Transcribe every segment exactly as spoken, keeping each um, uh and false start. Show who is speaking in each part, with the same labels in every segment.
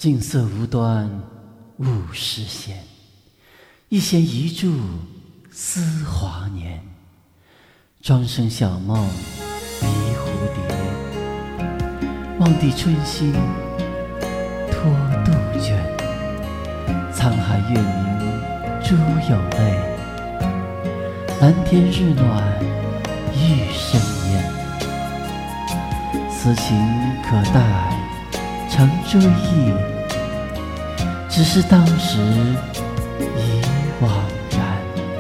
Speaker 1: 景色无端物是闲，一闲一住思华年。庄生晓梦迷蝴蝶，望帝春心托杜鹃。沧海月明珠有泪，蓝天日暖玉生烟。此情可待成追忆，只是当时已惘然。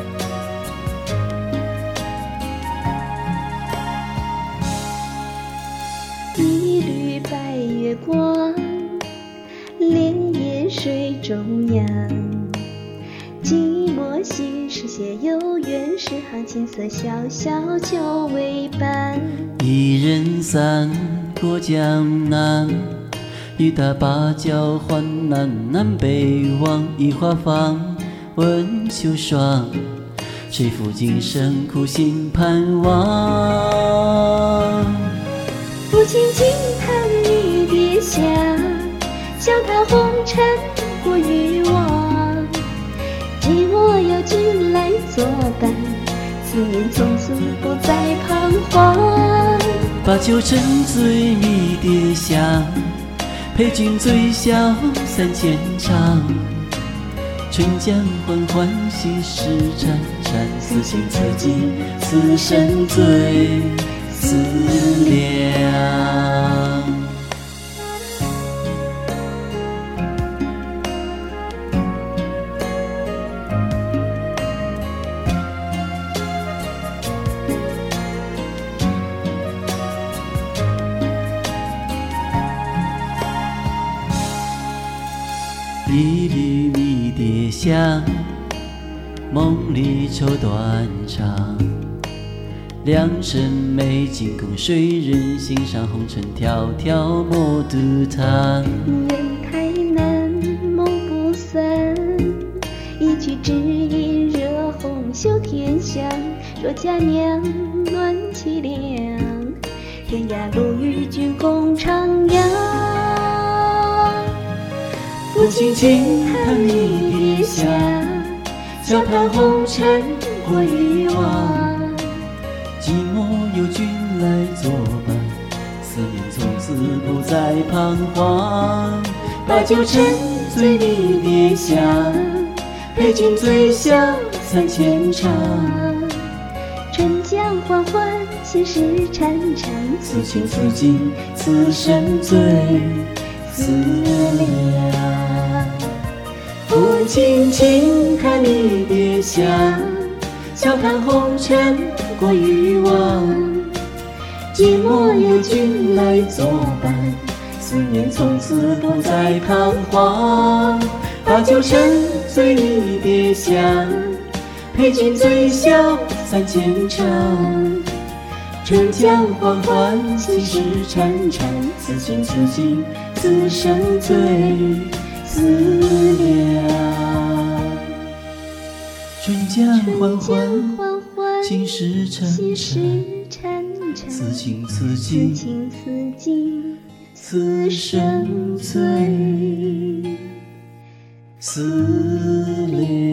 Speaker 2: 一缕白月光，潋滟水中央。寂寞心事写有缘，十行青色小小酒为伴。
Speaker 1: 一人散，过江南，与他把酒还南南北望。一花放，问秋霜，谁负今生苦心盼望？
Speaker 2: 抚琴轻弹离别香，笑谈红尘过欲望。寂寞有君来作伴，思念从此不再彷徨。
Speaker 1: 把酒沉醉迷迭香，陪君醉笑三千场。春江缓缓细湿潺潺，此情此景此生最思量。一缕迷迭香，梦里抽断肠。两身美景供谁人欣赏？红尘迢迢莫独堂。
Speaker 2: 人太难，梦不散，一曲只因惹红袖添香。若佳娘暖凄凉，天涯路与君共徜徉。
Speaker 1: 抚琴轻弹离别香，笑谈红尘过欲望。寂寞有君来作伴，思念从此不再彷徨。把酒沉醉离别香，陪君醉笑三千场。
Speaker 2: 春江缓缓细湿潺潺，
Speaker 1: 此情此景此生最思量。抚琴轻弹离别香，笑谈红尘过欲望。寂寞有君来作伴，思念从此不再彷徨。把酒沉醉离别香，陪君醉笑三千场。春江缓缓细湿潺潺，此情此景此生最思量。春江缓缓细湿潺潺，此情此景此生最思量。